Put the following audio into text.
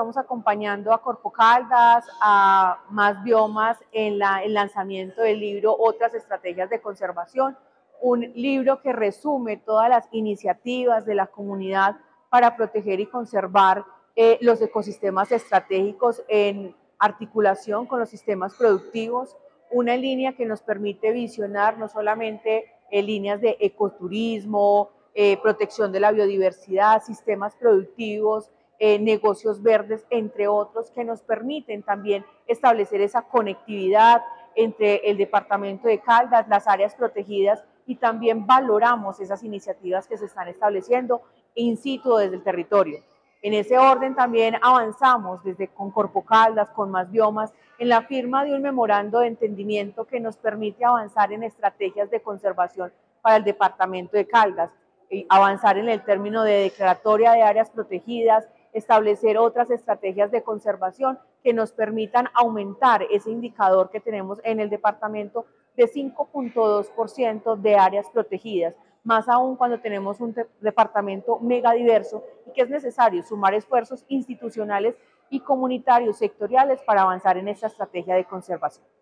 estamos acompañando a Corpo Caldas, a Más Biomas en el lanzamiento del libro Otras Estrategias de Conservación, un libro que resume todas las iniciativas de la comunidad para proteger y conservar los ecosistemas estratégicos en articulación con los sistemas productivos, una línea que nos permite visionar no solamente líneas de ecoturismo, protección de la biodiversidad, sistemas productivos, negocios verdes, entre otros, que nos permiten también establecer esa conectividad entre el departamento de Caldas, las áreas protegidas, y también valoramos esas iniciativas que se están estableciendo in situ desde el territorio. En ese orden también avanzamos con Corpo Caldas, con Más Biomas, en la firma de un memorando de entendimiento que nos permite avanzar en estrategias de conservación para el departamento de Caldas, avanzar en el término de declaratoria de áreas protegidas, establecer otras estrategias de conservación que nos permitan aumentar ese indicador que tenemos en el departamento de 5.2% de áreas protegidas, más aún cuando tenemos un departamento megadiverso y que es necesario sumar esfuerzos institucionales y comunitarios sectoriales para avanzar en esta estrategia de conservación.